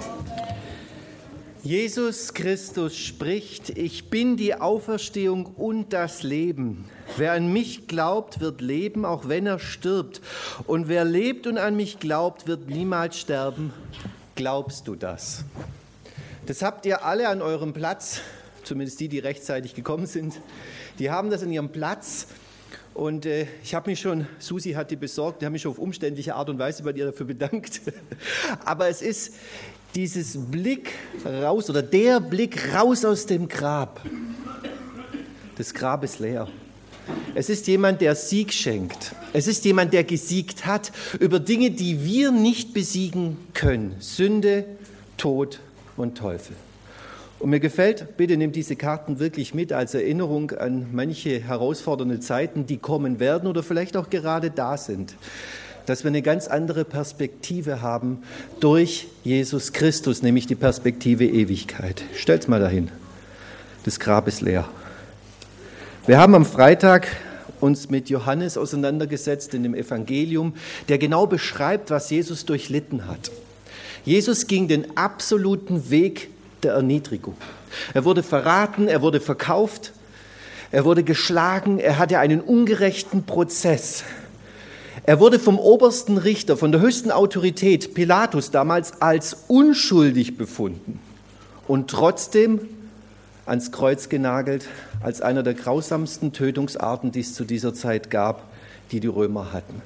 Jesus Christus spricht: Ich bin die Auferstehung und das Leben. Wer an mich glaubt, wird leben, auch wenn er stirbt. Und wer lebt und an mich glaubt, wird niemals sterben. Glaubst du das? Das habt ihr alle an eurem Platz, zumindest die rechtzeitig gekommen sind. Die haben das an ihrem Platz. Und ich habe mich schon, Susi hat die besorgt, die haben mich schon auf umständliche Art und Weise bei dir dafür bedankt. Aber es ist dieses Blick raus oder der Blick raus aus dem Grab. Das Grab ist leer. Es ist jemand, der Sieg schenkt. Es ist jemand, der gesiegt hat über Dinge, die wir nicht besiegen können. Sünde, Tod und Teufel. Und mir gefällt, bitte nehmt diese Karten wirklich mit als Erinnerung an manche herausfordernde Zeiten, die kommen werden oder vielleicht auch gerade da sind. Dass wir eine ganz andere Perspektive haben durch Jesus Christus, nämlich die Perspektive Ewigkeit. Stellt's mal dahin. Das Grab ist leer. Wir haben am Freitag uns mit Johannes auseinandergesetzt in dem Evangelium, der genau beschreibt, was Jesus durchlitten hat. Jesus ging den absoluten Weg der Erniedrigung. Er wurde verraten, er wurde verkauft, er wurde geschlagen, er hatte einen ungerechten Prozess. Er wurde vom obersten Richter, von der höchsten Autorität, Pilatus damals, als unschuldig befunden und trotzdem ans Kreuz genagelt, als einer der grausamsten Tötungsarten, die es zu dieser Zeit gab, die die Römer hatten.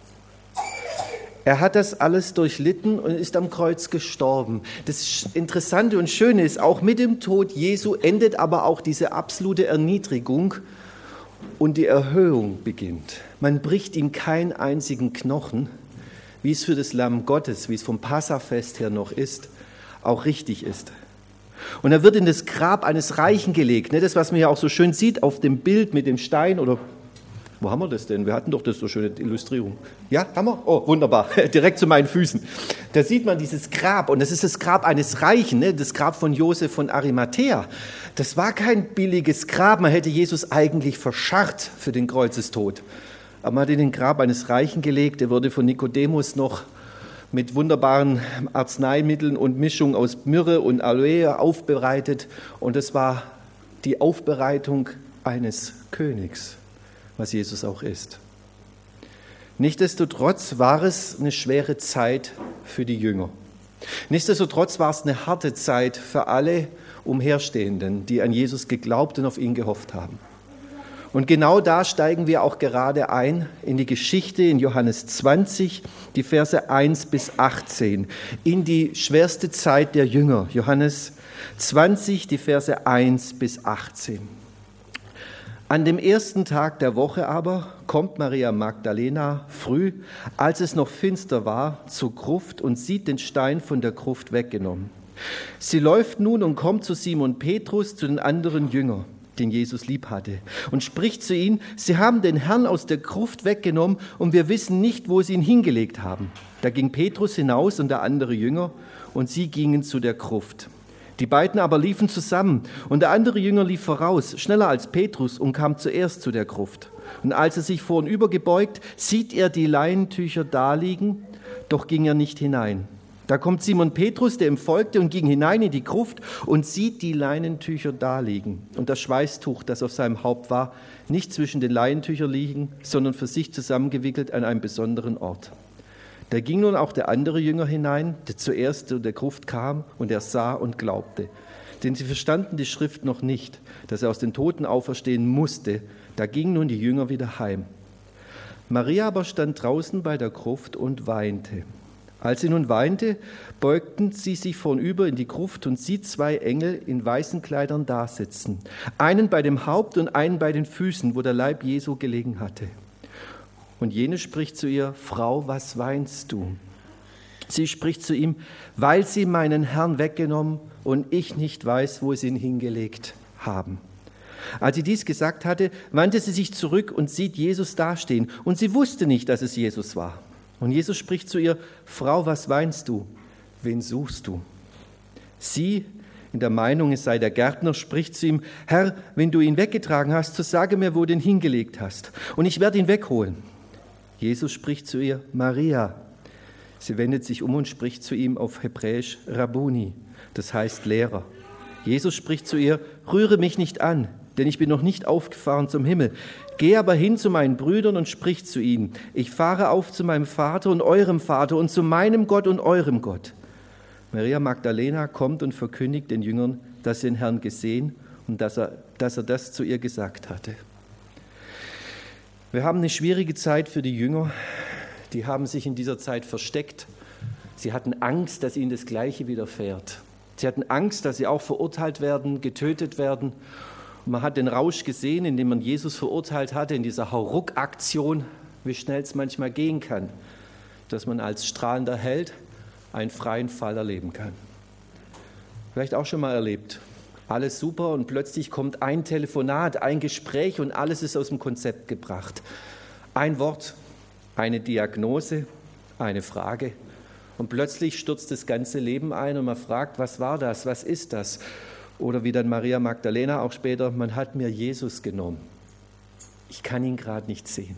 Er hat das alles durchlitten und ist am Kreuz gestorben. Das Interessante und Schöne ist, auch mit dem Tod Jesu endet aber auch diese absolute Erniedrigung und die Erhöhung beginnt. Man bricht ihm keinen einzigen Knochen, wie es für das Lamm Gottes, wie es vom Passafest her noch ist, auch richtig ist. Und er wird in das Grab eines Reichen gelegt. Das, was man ja auch so schön sieht auf dem Bild mit dem Stein oder wo haben wir das denn? Wir hatten doch das so schöne Illustrierung. Ja, haben wir? Oh, wunderbar. Direkt zu meinen Füßen. Da sieht man dieses Grab. Und das ist das Grab eines Reichen, das Grab von Josef von Arimathäa. Das war kein billiges Grab. Man hätte Jesus eigentlich verscharrt für den Kreuzestod. Aber man hat ihn in den Grab eines Reichen gelegt. Er wurde von Nikodemus noch mit wunderbaren Arzneimitteln und Mischung aus Myrrhe und Aloe aufbereitet. Und das war die Aufbereitung eines Königs, was Jesus auch ist. Nichtsdestotrotz war es eine schwere Zeit für die Jünger. Nichtsdestotrotz war es eine harte Zeit für alle Umherstehenden, die an Jesus geglaubt und auf ihn gehofft haben. Und genau da steigen wir auch gerade ein in die Geschichte in Johannes 20, die Verse 1 bis 18, in die schwerste Zeit der Jünger. Johannes 20, die Verse 1 bis 18. An dem ersten Tag der Woche aber kommt Maria Magdalena früh, als es noch finster war, zur Gruft und sieht den Stein von der Gruft weggenommen. Sie läuft nun und kommt zu Simon Petrus, zu den anderen Jüngern, den Jesus lieb hatte, und spricht zu ihnen: Sie haben den Herrn aus der Gruft weggenommen und wir wissen nicht, wo sie ihn hingelegt haben. Da ging Petrus hinaus und der andere Jünger und sie gingen zu der Gruft. Die beiden aber liefen zusammen und der andere Jünger lief voraus, schneller als Petrus, und kam zuerst zu der Gruft. Und als er sich vornüber gebeugt, sieht er die Leinentücher daliegen, doch ging er nicht hinein. Da kommt Simon Petrus, der ihm folgte, und ging hinein in die Gruft und sieht die Leinentücher daliegen und das Schweißtuch, das auf seinem Haupt war, nicht zwischen den Leinentüchern liegen, sondern für sich zusammengewickelt an einem besonderen Ort. Da ging nun auch der andere Jünger hinein, der zuerst zu der Gruft kam, und er sah und glaubte. Denn sie verstanden die Schrift noch nicht, dass er aus den Toten auferstehen musste. Da gingen nun die Jünger wieder heim. Maria aber stand draußen bei der Gruft und weinte. Als sie nun weinte, beugten sie sich vornüber in die Gruft und sieht zwei Engel in weißen Kleidern dasitzen. Einen bei dem Haupt und einen bei den Füßen, wo der Leib Jesu gelegen hatte. Und jene spricht zu ihr: Frau, was weinst du? Sie spricht zu ihm: Weil sie meinen Herrn weggenommen und ich nicht weiß, wo sie ihn hingelegt haben. Als sie dies gesagt hatte, wandte sie sich zurück und sieht Jesus dastehen. Und sie wusste nicht, dass es Jesus war. Und Jesus spricht zu ihr: Frau, was weinst du? Wen suchst du? Sie, in der Meinung, es sei der Gärtner, spricht zu ihm: Herr, wenn du ihn weggetragen hast, so sage mir, wo du ihn hingelegt hast, und ich werde ihn wegholen. Jesus spricht zu ihr: Maria. Sie wendet sich um und spricht zu ihm auf Hebräisch Rabbuni, das heißt Lehrer. Jesus spricht zu ihr, rühre mich nicht an, denn ich bin noch nicht aufgefahren zum Himmel. Geh aber hin zu meinen Brüdern und sprich zu ihnen. Ich fahre auf zu meinem Vater und eurem Vater und zu meinem Gott und eurem Gott. Maria Magdalena kommt und verkündigt den Jüngern, dass sie den Herrn gesehen und dass er das zu ihr gesagt hatte. Wir haben eine schwierige Zeit für die Jünger. Die haben sich in dieser Zeit versteckt. Sie hatten Angst, dass ihnen das Gleiche widerfährt. Sie hatten Angst, dass sie auch verurteilt werden, getötet werden. Und man hat den Rausch gesehen, in dem man Jesus verurteilt hatte, in dieser Hauruck-Aktion, wie schnell es manchmal gehen kann, dass man als strahlender Held einen freien Fall erleben kann. Vielleicht auch schon mal erlebt. Alles super und plötzlich kommt ein Telefonat, ein Gespräch und alles ist aus dem Konzept gebracht. Ein Wort, eine Diagnose, eine Frage und plötzlich stürzt das ganze Leben ein und man fragt, was war das, was ist das? Oder wie dann Maria Magdalena auch später, man hat mir Jesus genommen. Ich kann ihn gerade nicht sehen.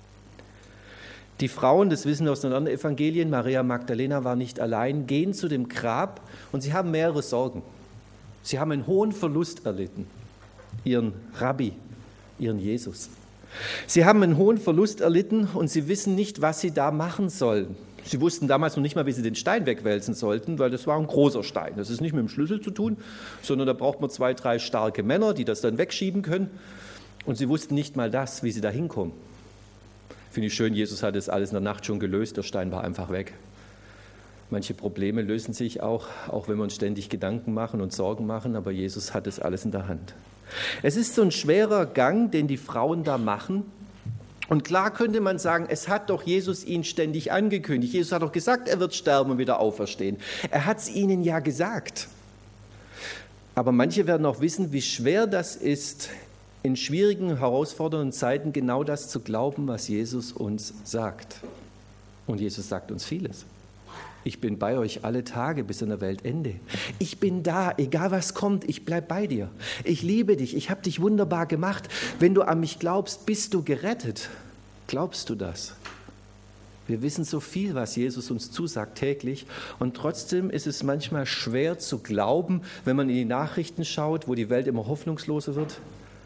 Die Frauen, das wissen wir aus den anderen Evangelien, Maria Magdalena war nicht allein, gehen zu dem Grab und sie haben mehrere Sorgen. Sie haben einen hohen Verlust erlitten, ihren Rabbi, ihren Jesus. Sie haben einen hohen Verlust erlitten und sie wissen nicht, was sie da machen sollen. Sie wussten damals noch nicht mal, wie sie den Stein wegwälzen sollten, weil das war ein großer Stein. Das ist nicht mit dem Schlüssel zu tun, sondern da braucht man 2, 3 starke Männer, die das dann wegschieben können. Und sie wussten nicht mal das, wie sie da hinkommen. Finde ich schön, Jesus hat das alles in der Nacht schon gelöst, der Stein war einfach weg. Manche Probleme lösen sich auch wenn wir uns ständig Gedanken machen und Sorgen machen, aber Jesus hat das alles in der Hand. Es ist so ein schwerer Gang, den die Frauen da machen. Und klar könnte man sagen, es hat doch Jesus ihn ständig angekündigt. Jesus hat doch gesagt, er wird sterben und wieder auferstehen. Er hat es ihnen ja gesagt. Aber manche werden auch wissen, wie schwer das ist, in schwierigen, herausfordernden Zeiten genau das zu glauben, was Jesus uns sagt. Und Jesus sagt uns vieles. Ich bin bei euch alle Tage bis an der Weltende. Ich bin da, egal was kommt, ich bleib bei dir. Ich liebe dich, ich habe dich wunderbar gemacht. Wenn du an mich glaubst, bist du gerettet. Glaubst du das? Wir wissen so viel, was Jesus uns zusagt täglich. Und trotzdem ist es manchmal schwer zu glauben, wenn man in die Nachrichten schaut, wo die Welt immer hoffnungsloser wird.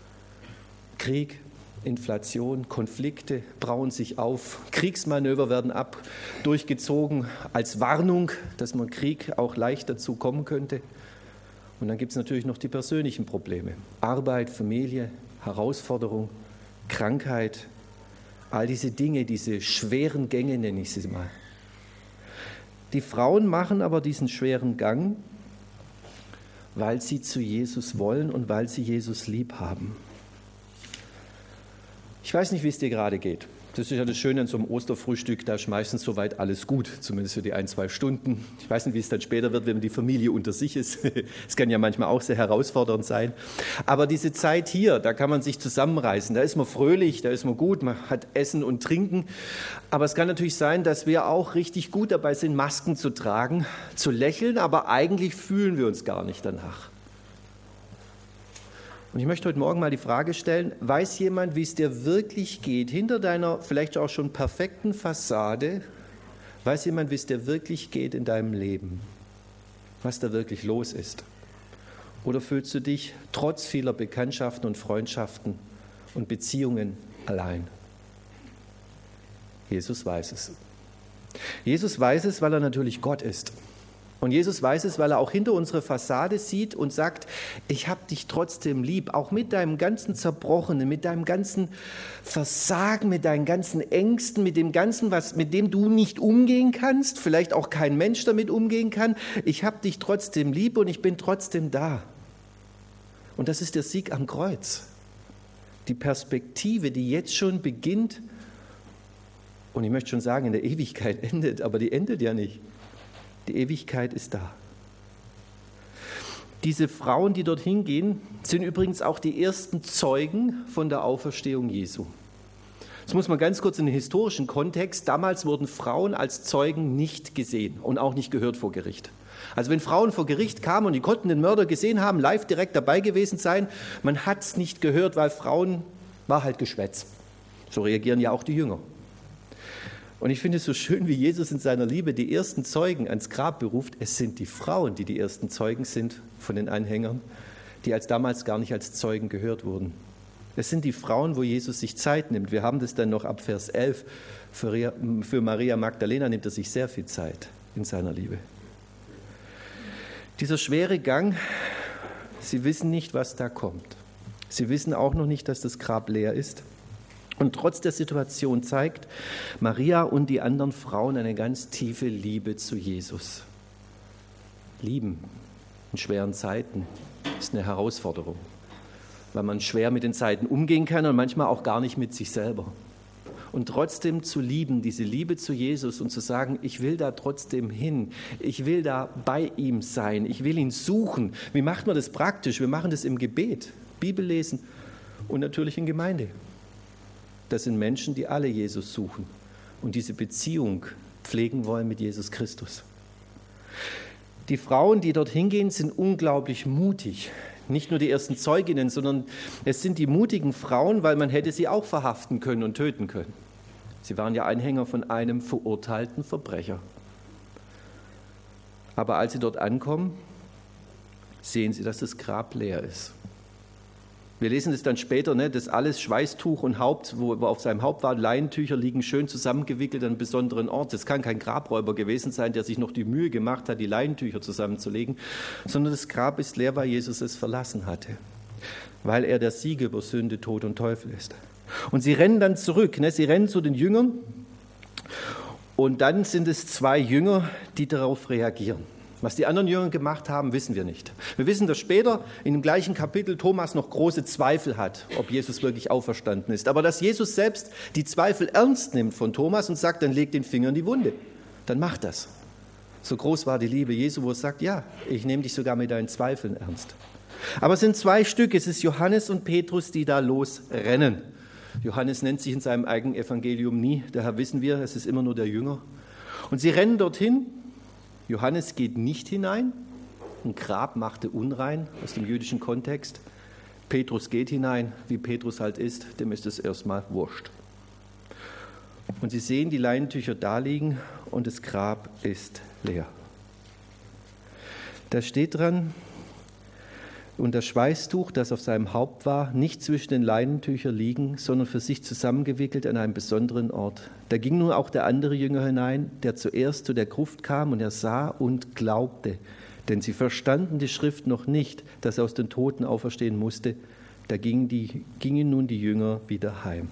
Krieg, Inflation, Konflikte brauen sich auf, Kriegsmanöver werden durchgezogen als Warnung, dass man Krieg auch leicht dazu kommen könnte. Und dann gibt es natürlich noch die persönlichen Probleme. Arbeit, Familie, Herausforderung, Krankheit, all diese Dinge, diese schweren Gänge nenne ich sie mal. Die Frauen machen aber diesen schweren Gang, weil sie zu Jesus wollen und weil sie Jesus lieb haben. Ich weiß nicht, wie es dir gerade geht. Das ist ja das Schöne an so einem Osterfrühstück, da ist meistens soweit alles gut, zumindest für die 1-2 Stunden. Ich weiß nicht, wie es dann später wird, wenn die Familie unter sich ist. Es kann ja manchmal auch sehr herausfordernd sein. Aber diese Zeit hier, da kann man sich zusammenreißen. Da ist man fröhlich, da ist man gut, man hat Essen und Trinken. Aber es kann natürlich sein, dass wir auch richtig gut dabei sind, Masken zu tragen, zu lächeln, aber eigentlich fühlen wir uns gar nicht danach. Und ich möchte heute Morgen mal die Frage stellen, weiß jemand, wie es dir wirklich geht, hinter deiner vielleicht auch schon perfekten Fassade, weiß jemand, wie es dir wirklich geht in deinem Leben, was da wirklich los ist? Oder fühlst du dich trotz vieler Bekanntschaften und Freundschaften und Beziehungen allein? Jesus weiß es. Jesus weiß es, weil er natürlich Gott ist. Und Jesus weiß es, weil er auch hinter unsere Fassade sieht und sagt, ich habe dich trotzdem lieb, auch mit deinem ganzen Zerbrochenen, mit deinem ganzen Versagen, mit deinen ganzen Ängsten, mit dem Ganzen, mit dem du nicht umgehen kannst, vielleicht auch kein Mensch damit umgehen kann. Ich habe dich trotzdem lieb und ich bin trotzdem da. Und das ist der Sieg am Kreuz. Die Perspektive, die jetzt schon beginnt und ich möchte schon sagen, in der Ewigkeit endet, aber die endet ja nicht. Die Ewigkeit ist da. Diese Frauen, die dorthin gehen, sind übrigens auch die ersten Zeugen von der Auferstehung Jesu. Das muss man ganz kurz in den historischen Kontext. Damals wurden Frauen als Zeugen nicht gesehen und auch nicht gehört vor Gericht. Also wenn Frauen vor Gericht kamen und die konnten den Mörder gesehen haben, live direkt dabei gewesen sein, man hat es nicht gehört, weil Frauen war halt Geschwätz. So reagieren ja auch die Jünger. Und ich finde es so schön, wie Jesus in seiner Liebe die ersten Zeugen ans Grab beruft. Es sind die Frauen, die die ersten Zeugen sind von den Anhängern, die als damals gar nicht als Zeugen gehört wurden. Es sind die Frauen, wo Jesus sich Zeit nimmt. Wir haben das dann noch ab Vers 11. Für Maria Magdalena nimmt er sich sehr viel Zeit in seiner Liebe. Dieser schwere Gang, sie wissen nicht, was da kommt. Sie wissen auch noch nicht, dass das Grab leer ist. Und trotz der Situation zeigt Maria und die anderen Frauen eine ganz tiefe Liebe zu Jesus. Lieben in schweren Zeiten ist eine Herausforderung, weil man schwer mit den Zeiten umgehen kann und manchmal auch gar nicht mit sich selber. Und trotzdem zu lieben, diese Liebe zu Jesus und zu sagen, ich will da trotzdem hin, ich will da bei ihm sein, ich will ihn suchen. Wie macht man das praktisch? Wir machen das im Gebet, Bibellesen und natürlich in Gemeinde. Das sind Menschen, die alle Jesus suchen und diese Beziehung pflegen wollen mit Jesus Christus. Die Frauen, die dorthin gehen, sind unglaublich mutig. Nicht nur die ersten Zeuginnen, sondern es sind die mutigen Frauen, weil man hätte sie auch verhaften können und töten können. Sie waren ja Anhänger von einem verurteilten Verbrecher. Aber als sie dort ankommen, sehen sie, dass das Grab leer ist. Wir lesen das dann später, dass alles Schweißtuch und Haupt, wo auf seinem Haupt war, Leinentücher liegen schön zusammengewickelt an einem besonderen Ort. Das kann kein Grabräuber gewesen sein, der sich noch die Mühe gemacht hat, die Leinentücher zusammenzulegen, sondern das Grab ist leer, weil Jesus es verlassen hatte, weil er der Sieger über Sünde, Tod und Teufel ist. Und sie rennen dann zurück, sie rennen zu den Jüngern und dann sind es 2 Jünger, die darauf reagieren. Was die anderen Jünger gemacht haben, wissen wir nicht. Wir wissen, dass später in dem gleichen Kapitel Thomas noch große Zweifel hat, ob Jesus wirklich auferstanden ist. Aber dass Jesus selbst die Zweifel ernst nimmt von Thomas und sagt, dann leg den Finger in die Wunde, dann mach das. So groß war die Liebe Jesu, wo er sagt, ja, ich nehme dich sogar mit deinen Zweifeln ernst. Aber es sind 2 Stück, es ist Johannes und Petrus, die da losrennen. Johannes nennt sich in seinem eigenen Evangelium nie, daher wissen wir, es ist immer nur der Jünger. Und sie rennen dorthin. Johannes geht nicht hinein, ein Grab machte unrein aus dem jüdischen Kontext. Petrus geht hinein, wie Petrus halt ist, dem ist es erstmal wurscht. Und sie sehen die Leinentücher da liegen und das Grab ist leer. Da steht dran, und das Schweißtuch, das auf seinem Haupt war, nicht zwischen den Leinentüchern liegen, sondern für sich zusammengewickelt an einem besonderen Ort. Da ging nun auch der andere Jünger hinein, der zuerst zu der Gruft kam, und er sah und glaubte. Denn sie verstanden die Schrift noch nicht, dass er aus den Toten auferstehen musste. Da gingen nun die Jünger wieder heim.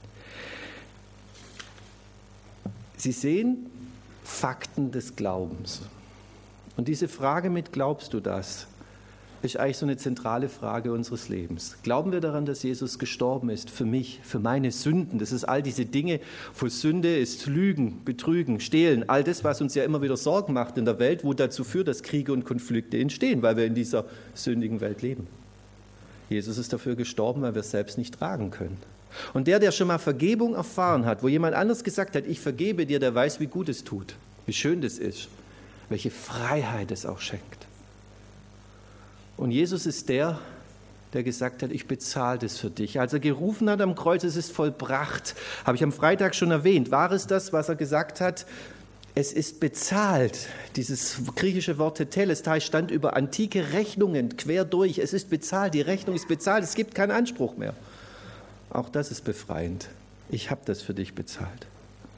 Sie sehen Fakten des Glaubens. Und diese Frage mit „Glaubst du das?" ist eigentlich so eine zentrale Frage unseres Lebens. Glauben wir daran, dass Jesus gestorben ist für mich, für meine Sünden? Das ist all diese Dinge, wo Sünde ist Lügen, Betrügen, Stehlen, all das, was uns ja immer wieder Sorgen macht in der Welt, wo dazu führt, dass Kriege und Konflikte entstehen, weil wir in dieser sündigen Welt leben. Jesus ist dafür gestorben, weil wir es selbst nicht tragen können. Und der schon mal Vergebung erfahren hat, wo jemand anders gesagt hat, ich vergebe dir, der weiß, wie gut es tut, wie schön das ist, welche Freiheit es auch schenkt. Und Jesus ist der gesagt hat, ich bezahle das für dich. Als er gerufen hat am Kreuz, es ist vollbracht, habe ich am Freitag schon erwähnt, war es das, was er gesagt hat, es ist bezahlt. Dieses griechische Wort Tetelestai stand über antike Rechnungen quer durch. Es ist bezahlt, die Rechnung ist bezahlt, es gibt keinen Anspruch mehr. Auch das ist befreiend. Ich habe das für dich bezahlt.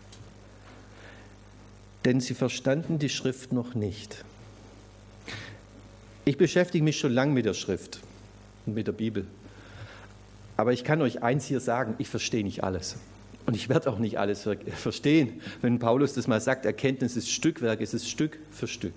Denn sie verstanden die Schrift noch nicht. Ich beschäftige mich schon lange mit der Schrift und mit der Bibel. Aber ich kann euch eins hier sagen, ich verstehe nicht alles. Und ich werde auch nicht alles verstehen. Wenn Paulus das mal sagt, Erkenntnis ist Stückwerk, es ist Stück für Stück.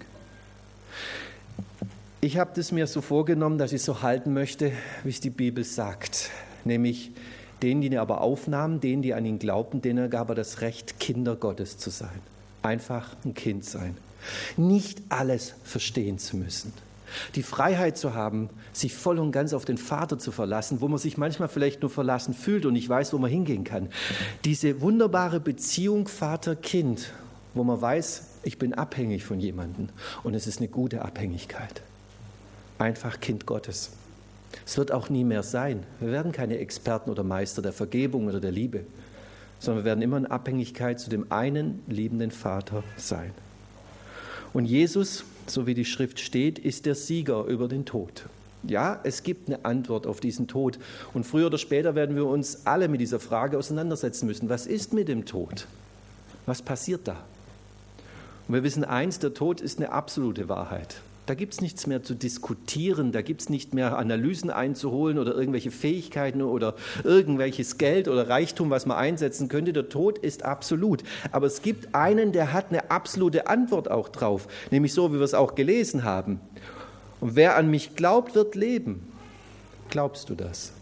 Ich habe das mir so vorgenommen, dass ich so halten möchte, wie es die Bibel sagt. Nämlich denen, die ihn aber aufnahmen, denen, die an ihn glaubten, denen gab er das Recht, Kinder Gottes zu sein. Einfach ein Kind sein. Nicht alles verstehen zu müssen. Die Freiheit zu haben, sich voll und ganz auf den Vater zu verlassen, wo man sich manchmal vielleicht nur verlassen fühlt und nicht weiß, wo man hingehen kann. Diese wunderbare Beziehung Vater-Kind, wo man weiß, ich bin abhängig von jemandem und es ist eine gute Abhängigkeit. Einfach Kind Gottes. Es wird auch nie mehr sein. Wir werden keine Experten oder Meister der Vergebung oder der Liebe. sondern wir werden immer in Abhängigkeit zu dem einen liebenden Vater sein. Und Jesus, so wie die Schrift steht, ist der Sieger über den Tod. Ja, es gibt eine Antwort auf diesen Tod. Und früher oder später werden wir uns alle mit dieser Frage auseinandersetzen müssen. Was ist mit dem Tod? Was passiert da? Und wir wissen eins, der Tod ist eine absolute Wahrheit. Da gibt es nichts mehr zu diskutieren, da gibt es nicht mehr Analysen einzuholen oder irgendwelche Fähigkeiten oder irgendwelches Geld oder Reichtum, was man einsetzen könnte. Der Tod ist absolut. Aber es gibt einen, der hat eine absolute Antwort auch drauf, nämlich so, wie wir es auch gelesen haben. Und wer an mich glaubt, wird leben. Glaubst du das?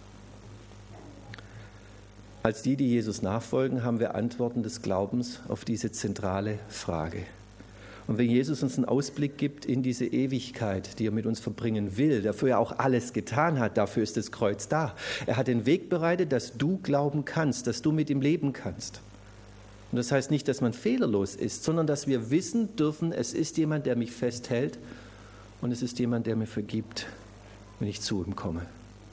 Als die Jesus nachfolgen, haben wir Antworten des Glaubens auf diese zentrale Frage. Und wenn Jesus uns einen Ausblick gibt in diese Ewigkeit, die er mit uns verbringen will, dafür er auch alles getan hat, dafür ist das Kreuz da. Er hat den Weg bereitet, dass du glauben kannst, dass du mit ihm leben kannst. Und das heißt nicht, dass man fehlerlos ist, sondern dass wir wissen dürfen, es ist jemand, der mich festhält und es ist jemand, der mir vergibt, wenn ich zu ihm komme.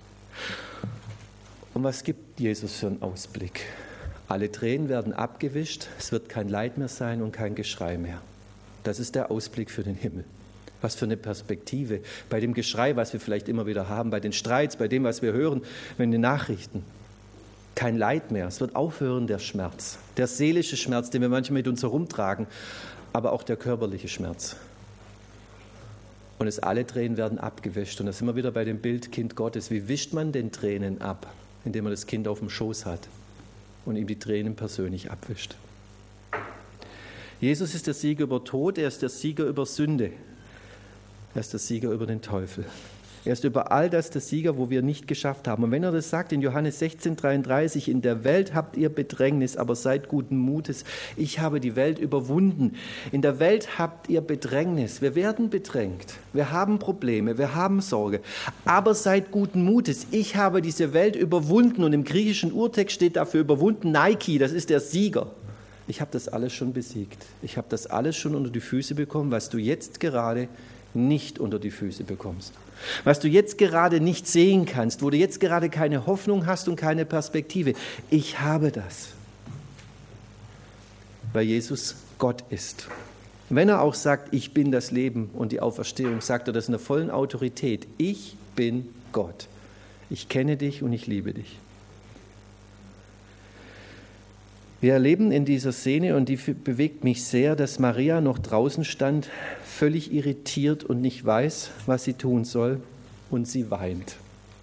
Und was gibt Jesus für einen Ausblick? Alle Tränen werden abgewischt, es wird kein Leid mehr sein und kein Geschrei mehr. Das ist der Ausblick für den Himmel. Was für eine Perspektive. Bei dem Geschrei, was wir vielleicht immer wieder haben, bei den Streits, bei dem, was wir hören, in den Nachrichten. Kein Leid mehr. Es wird aufhören, der Schmerz. Der seelische Schmerz, den wir manchmal mit uns herumtragen, aber auch der körperliche Schmerz. Und alle Tränen werden abgewischt. Und das sind wir wieder bei dem Bild Kind Gottes. Wie wischt man den Tränen ab? Indem man das Kind auf dem Schoß hat und ihm die Tränen persönlich abwischt. Jesus ist der Sieger über Tod, er ist der Sieger über Sünde, er ist der Sieger über den Teufel. Er ist über all das der Sieger, wo wir nicht geschafft haben. Und wenn er das sagt in Johannes 16,33, in der Welt habt ihr Bedrängnis, aber seid guten Mutes, ich habe die Welt überwunden. In der Welt habt ihr Bedrängnis, wir werden bedrängt, wir haben Probleme, wir haben Sorge, aber seid guten Mutes, ich habe diese Welt überwunden. Und im griechischen Urtext steht dafür überwunden Nike, das ist der Sieger. Ich habe das alles schon besiegt. Ich habe das alles schon unter die Füße bekommen, was du jetzt gerade nicht unter die Füße bekommst. Was du jetzt gerade nicht sehen kannst, wo du jetzt gerade keine Hoffnung hast und keine Perspektive. Ich habe das. Weil Jesus Gott ist. Wenn er auch sagt, ich bin das Leben und die Auferstehung, sagt er das in der vollen Autorität. Ich bin Gott. Ich kenne dich und ich liebe dich. Wir erleben in dieser Szene, und die bewegt mich sehr, dass Maria noch draußen stand, völlig irritiert und nicht weiß, was sie tun soll, und sie weint.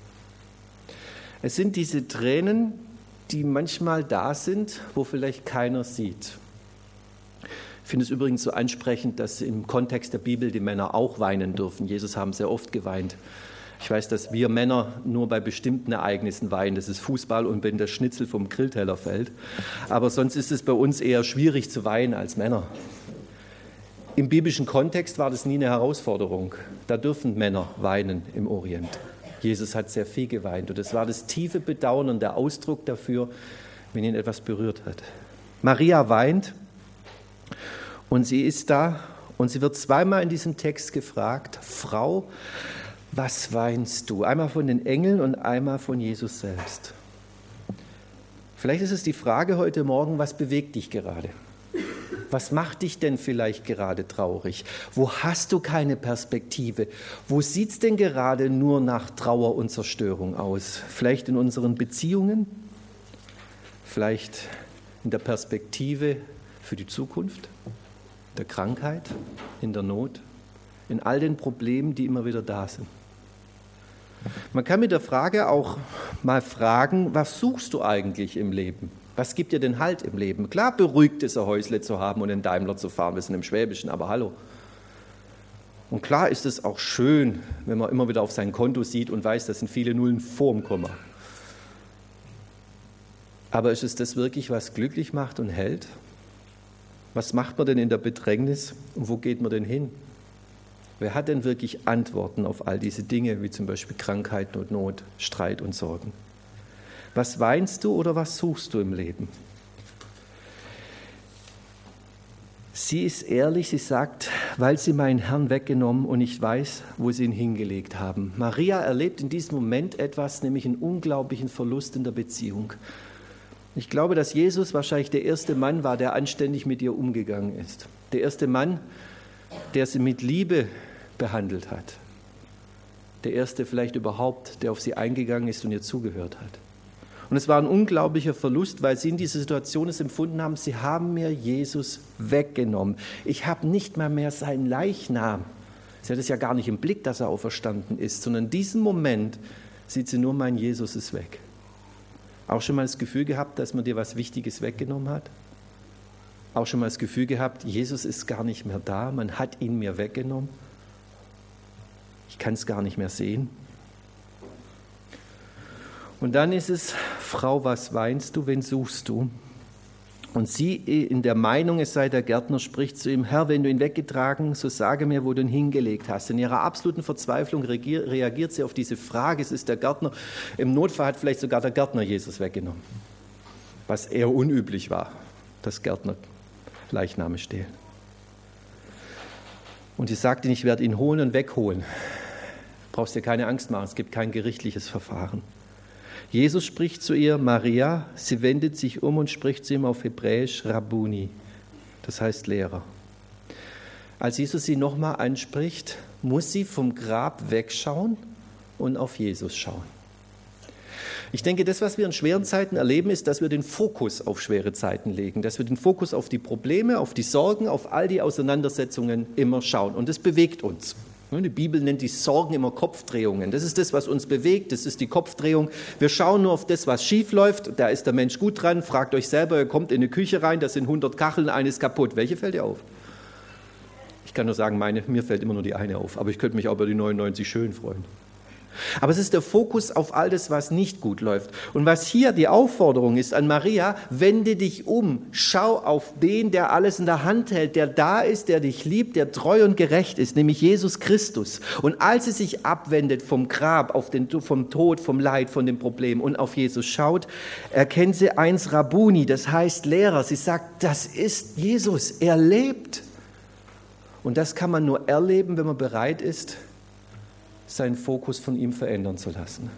Es sind diese Tränen, die manchmal da sind, wo vielleicht keiner sieht. Ich finde es übrigens so ansprechend, dass im Kontext der Bibel die Männer auch weinen dürfen. Jesus haben sehr oft geweint. Ich weiß, dass wir Männer nur bei bestimmten Ereignissen weinen. Das ist Fußball und wenn der Schnitzel vom Grillteller fällt. Aber sonst ist es bei uns eher schwierig zu weinen als Männer. Im biblischen Kontext war das nie eine Herausforderung. Da dürfen Männer weinen im Orient. Jesus hat sehr viel geweint und das war das tiefe Bedauern und der Ausdruck dafür, wenn ihn etwas berührt hat. Maria weint und sie ist da und sie wird zweimal in diesem Text gefragt, Frau, was weinst du? Einmal von den Engeln und einmal von Jesus selbst. Vielleicht ist es die Frage heute Morgen, was bewegt dich gerade? Was macht dich denn vielleicht gerade traurig? Wo hast du keine Perspektive? Wo sieht es denn gerade nur nach Trauer und Zerstörung aus? Vielleicht in unseren Beziehungen? Vielleicht in der Perspektive für die Zukunft? In der Krankheit? In der Not? In all den Problemen, die immer wieder da sind? Man kann mit der Frage auch mal fragen, was suchst du eigentlich im Leben? Was gibt dir denn Halt im Leben? Klar beruhigt es, ein Häusle zu haben und einen Daimler zu fahren, wir sind im Schwäbischen, aber hallo. Und klar ist es auch schön, wenn man immer wieder auf sein Konto sieht und weiß, da sind viele Nullen vorm Komma. Aber ist es das wirklich, was glücklich macht und hält? Was macht man denn in der Bedrängnis und wo geht man denn hin? Wer hat denn wirklich Antworten auf all diese Dinge, wie zum Beispiel Krankheiten und Not, Streit und Sorgen? Was weinst du oder was suchst du im Leben? Sie ist ehrlich, sie sagt, weil sie meinen Herrn weggenommen und ich weiß, wo sie ihn hingelegt haben. Maria erlebt in diesem Moment etwas, nämlich einen unglaublichen Verlust in der Beziehung. Ich glaube, dass Jesus wahrscheinlich der erste Mann war, der anständig mit ihr umgegangen ist. Der erste Mann, der sie mit Liebe behandelt hat. Der erste vielleicht überhaupt, der auf sie eingegangen ist und ihr zugehört hat. Und es war ein unglaublicher Verlust, weil sie in dieser Situation es empfunden haben, sie haben mir Jesus weggenommen. Ich habe nicht mal mehr seinen Leichnam. Sie hat es ja gar nicht im Blick, dass er auferstanden ist, sondern in diesem Moment sieht sie nur, mein Jesus ist weg. Auch schon mal das Gefühl gehabt, dass man dir was Wichtiges weggenommen hat? Auch schon mal das Gefühl gehabt, Jesus ist gar nicht mehr da, man hat ihn mir weggenommen? Ich kann es gar nicht mehr sehen. Und dann ist es, Frau, was weinst du, wen suchst du? Und sie in der Meinung, es sei der Gärtner, spricht zu ihm, Herr, wenn du ihn weggetragen, so sage mir, wo du ihn hingelegt hast. In ihrer absoluten Verzweiflung reagiert sie auf diese Frage, es ist der Gärtner. Im Notfall hat vielleicht sogar der Gärtner Jesus weggenommen, was eher unüblich war, dass Gärtner Leichname stehlen. Und sie sagt ihm, ich werde ihn holen und wegholen. Brauchst dir keine Angst machen, es gibt kein gerichtliches Verfahren. Jesus spricht zu ihr, Maria, sie wendet sich um und spricht zu ihm auf Hebräisch Rabbuni, das heißt Lehrer. Als Jesus sie nochmal anspricht, muss sie vom Grab wegschauen und auf Jesus schauen. Ich denke, das, was wir in schweren Zeiten erleben, ist, dass wir den Fokus auf schwere Zeiten legen, dass wir den Fokus auf die Probleme, auf die Sorgen, auf all die Auseinandersetzungen immer schauen. Und das bewegt uns. Die Bibel nennt die Sorgen immer Kopfdrehungen. Das ist das, was uns bewegt, das ist die Kopfdrehung. Wir schauen nur auf das, was schief läuft, da ist der Mensch gut dran. Fragt euch selber, ihr kommt in eine Küche rein, da sind 100 Kacheln, eine ist kaputt. Welche fällt dir auf? Ich kann nur sagen, mir fällt immer nur die eine auf, aber ich könnte mich auch über die 99 schön freuen. Aber es ist der Fokus auf all das, was nicht gut läuft. Und was hier die Aufforderung ist an Maria, wende dich um, schau auf den, der alles in der Hand hält, der da ist, der dich liebt, der treu und gerecht ist, nämlich Jesus Christus. Und als sie sich abwendet vom Grab, vom Tod, vom Leid, von dem Problem und auf Jesus schaut, erkennt sie eins Rabbuni, das heißt Lehrer. Sie sagt, das ist Jesus, er lebt. Und das kann man nur erleben, wenn man bereit ist, seinen Fokus von ihm verändern zu lassen.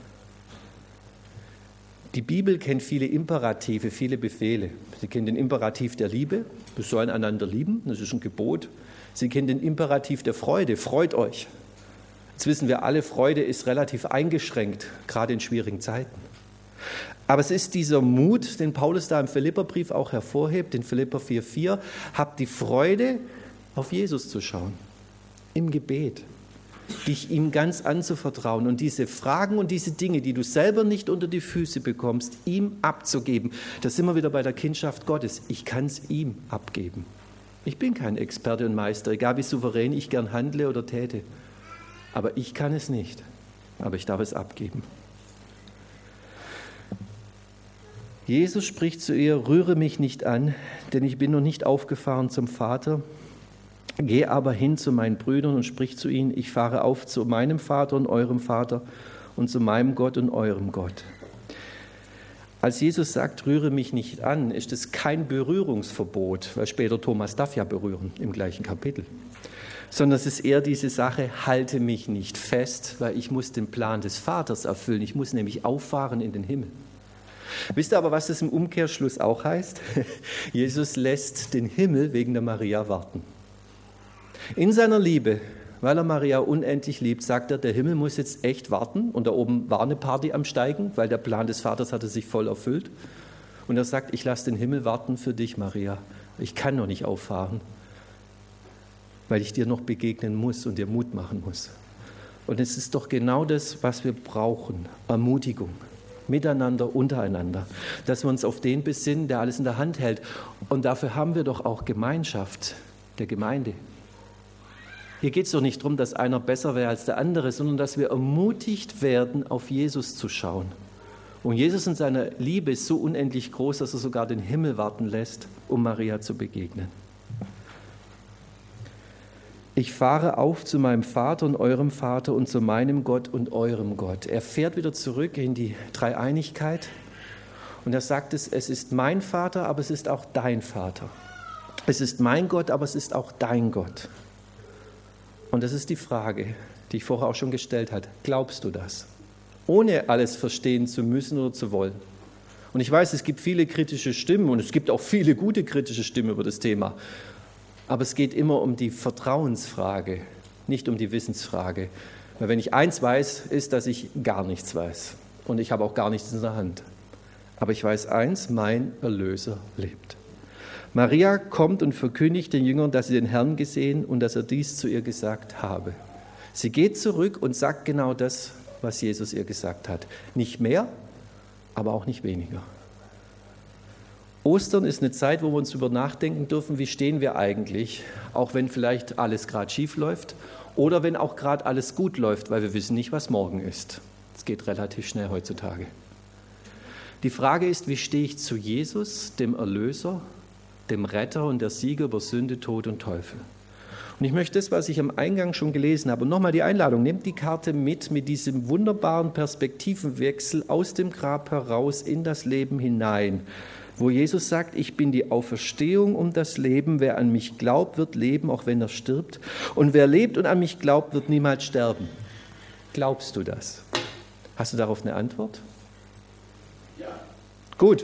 Die Bibel kennt viele Imperative, viele Befehle. Sie kennt den Imperativ der Liebe, wir sollen einander lieben, das ist ein Gebot. Sie kennt den Imperativ der Freude, freut euch. Jetzt wissen wir alle, Freude ist relativ eingeschränkt, gerade in schwierigen Zeiten. Aber es ist dieser Mut, den Paulus da im Philipperbrief auch hervorhebt, in Philipper 4,4, habt die Freude, auf Jesus zu schauen, im Gebet. Dich ihm ganz anzuvertrauen und diese Fragen und diese Dinge, die du selber nicht unter die Füße bekommst, ihm abzugeben. Da sind wir wieder bei der Kindschaft Gottes. Ich kann es ihm abgeben. Ich bin kein Experte und Meister, egal wie souverän ich gern handle oder täte. Aber ich kann es nicht. Aber ich darf es abgeben. Jesus spricht zu ihr, rühre mich nicht an, denn ich bin noch nicht aufgefahren zum Vater. Geh aber hin zu meinen Brüdern und sprich zu ihnen, ich fahre auf zu meinem Vater und eurem Vater und zu meinem Gott und eurem Gott. Als Jesus sagt, rühre mich nicht an, ist es kein Berührungsverbot, weil später Thomas darf ja berühren im gleichen Kapitel, sondern es ist eher diese Sache, halte mich nicht fest, weil ich muss den Plan des Vaters erfüllen, ich muss nämlich auffahren in den Himmel. Wisst ihr aber, was das im Umkehrschluss auch heißt? Jesus lässt den Himmel wegen der Maria warten. In seiner Liebe, weil er Maria unendlich liebt, sagt er, der Himmel muss jetzt echt warten. Und da oben war eine Party am Steigen, weil der Plan des Vaters hatte sich voll erfüllt. Und er sagt, ich lasse den Himmel warten für dich, Maria. Ich kann noch nicht auffahren, weil ich dir noch begegnen muss und dir Mut machen muss. Und es ist doch genau das, was wir brauchen, Ermutigung. Miteinander, untereinander, dass wir uns auf den besinnen, der alles in der Hand hält. Und dafür haben wir doch auch Gemeinschaft der Gemeinde. Hier geht es doch nicht darum, dass einer besser wäre als der andere, sondern dass wir ermutigt werden, auf Jesus zu schauen. Und Jesus in seiner Liebe ist so unendlich groß, dass er sogar den Himmel warten lässt, um Maria zu begegnen. Ich fahre auf zu meinem Vater und eurem Vater und zu meinem Gott und eurem Gott. Er fährt wieder zurück in die Dreieinigkeit und er sagt es ist mein Vater, aber es ist auch dein Vater. Es ist mein Gott, aber es ist auch dein Gott. Und das ist die Frage, die ich vorher auch schon gestellt habe. Glaubst du das? Ohne alles verstehen zu müssen oder zu wollen. Und ich weiß, es gibt viele kritische Stimmen und es gibt auch viele gute kritische Stimmen über das Thema. Aber es geht immer um die Vertrauensfrage, nicht um die Wissensfrage. Weil wenn ich eins weiß, ist, dass ich gar nichts weiß. Und ich habe auch gar nichts in der Hand. Aber ich weiß eins, mein Erlöser lebt. Maria kommt und verkündigt den Jüngern, dass sie den Herrn gesehen und dass er dies zu ihr gesagt habe. Sie geht zurück und sagt genau das, was Jesus ihr gesagt hat. Nicht mehr, aber auch nicht weniger. Ostern ist eine Zeit, wo wir uns darüber nachdenken dürfen, wie stehen wir eigentlich, auch wenn vielleicht alles gerade schief läuft oder wenn auch gerade alles gut läuft, weil wir wissen nicht, was morgen ist. Es geht relativ schnell heutzutage. Die Frage ist, wie stehe ich zu Jesus, dem Erlöser, dem Retter und der Sieger über Sünde, Tod und Teufel? Und ich möchte das, was ich am Eingang schon gelesen habe, und nochmal die Einladung, nehmt die Karte mit diesem wunderbaren Perspektivenwechsel aus dem Grab heraus in das Leben hinein, wo Jesus sagt, ich bin die Auferstehung und das Leben, wer an mich glaubt, wird leben, auch wenn er stirbt, und wer lebt und an mich glaubt, wird niemals sterben. Glaubst du das? Hast du darauf eine Antwort? Ja. Gut.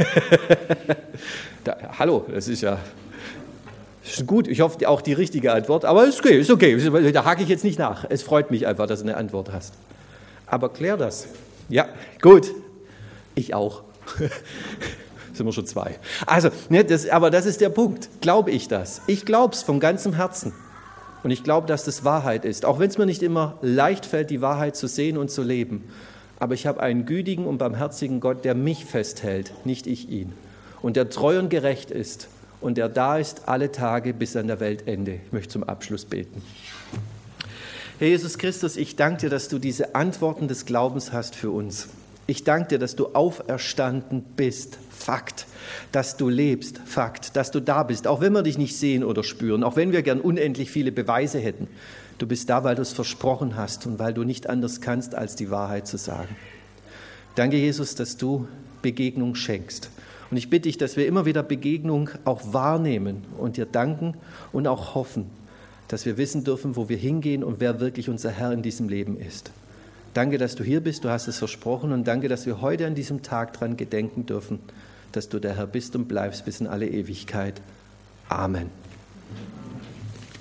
Hallo, das ist ja... Ist gut, ich hoffe auch die richtige Antwort, aber ist okay, da hake ich jetzt nicht nach. Es freut mich einfach, dass du eine Antwort hast. Aber klär das. Ja, gut. Ich auch. Sind wir schon zwei. Also, aber das ist der Punkt. Glaube ich das? Ich glaube es von ganzem Herzen. Und ich glaube, dass das Wahrheit ist. Auch wenn es mir nicht immer leicht fällt, die Wahrheit zu sehen und zu leben. Aber ich habe einen gütigen und barmherzigen Gott, der mich festhält, nicht ich ihn. Und der treu und gerecht ist. Und der da ist alle Tage bis an der Weltende. Ich möchte zum Abschluss beten. Herr Jesus Christus, ich danke dir, dass du diese Antworten des Glaubens hast für uns. Ich danke dir, dass du auferstanden bist. Fakt. Dass du lebst. Fakt. Dass du da bist. Auch wenn wir dich nicht sehen oder spüren. Auch wenn wir gern unendlich viele Beweise hätten. Du bist da, weil du es versprochen hast und weil du nicht anders kannst, als die Wahrheit zu sagen. Danke, Jesus, dass du Begegnung schenkst. Und ich bitte dich, dass wir immer wieder Begegnung auch wahrnehmen und dir danken und auch hoffen, dass wir wissen dürfen, wo wir hingehen und wer wirklich unser Herr in diesem Leben ist. Danke, dass du hier bist, du hast es versprochen und danke, dass wir heute an diesem Tag dran gedenken dürfen, dass du der Herr bist und bleibst bis in alle Ewigkeit. Amen.